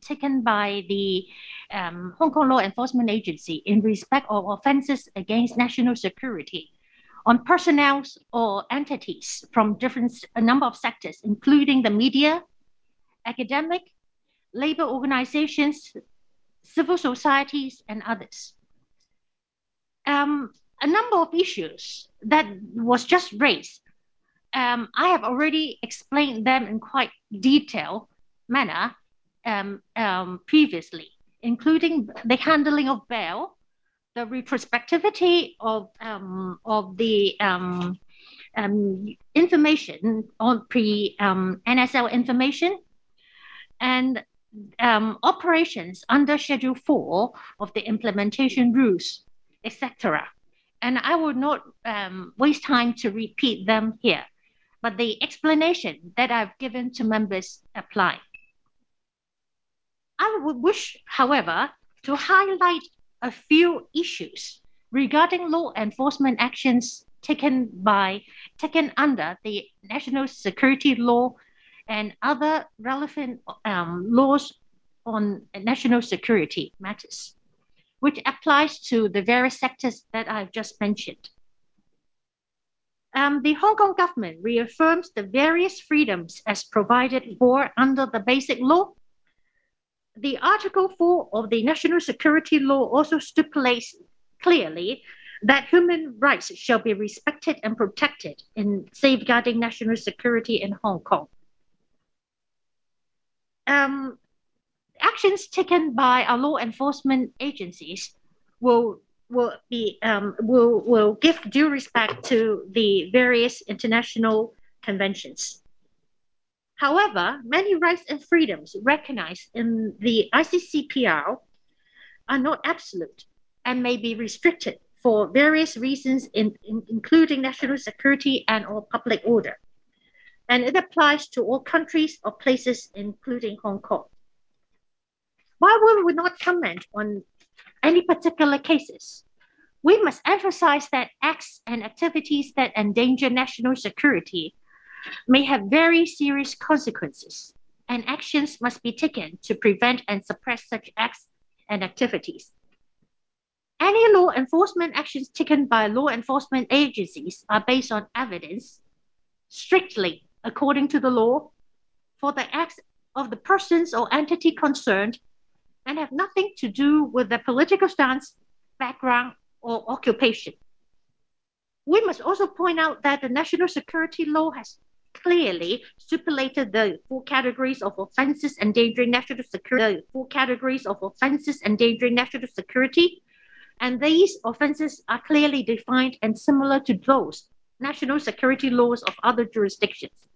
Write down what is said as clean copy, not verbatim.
taken by the Hong Kong Law Enforcement Agency in respect of offences against national security on personnel or entities from a number of sectors, including the media, academic, labor organizations, civil societies, and others. A number of issues that was just raised. I have already explained them in quite detailed manner previously, including the handling of bail, the retrospectivity of the information on pre-NSL information, and operations under Schedule 4 of the implementation rules, etc. And I will not waste time to repeat them here, but the explanation that I've given to members apply. I would wish, however, to highlight a few issues regarding law enforcement actions taken under the national security law and other relevant laws on national security matters, which applies to the various sectors that I've just mentioned. The Hong Kong government reaffirms the various freedoms as provided for under the Basic Law. The Article 4 of the National Security Law also stipulates clearly that human rights shall be respected and protected in safeguarding national security in Hong Kong. Actions taken by our law enforcement agencies will give due respect to the various international conventions. However, many rights and freedoms recognized in the ICCPR are not absolute and may be restricted for various reasons, including national security and or public order. And it applies to all countries or places, including Hong Kong. While we will not comment on any particular cases, we must emphasize that acts and activities that endanger national security may have very serious consequences, and actions must be taken to prevent and suppress such acts and activities. Any law enforcement actions taken by law enforcement agencies are based on evidence, strictly according to the law, for the acts of the persons or entity concerned, and have nothing to do with their political stance, background, or occupation. We must also point out that the national security law has clearly stipulated the four categories of offences endangering national security, and these offences are clearly defined and similar to those national security laws of other jurisdictions.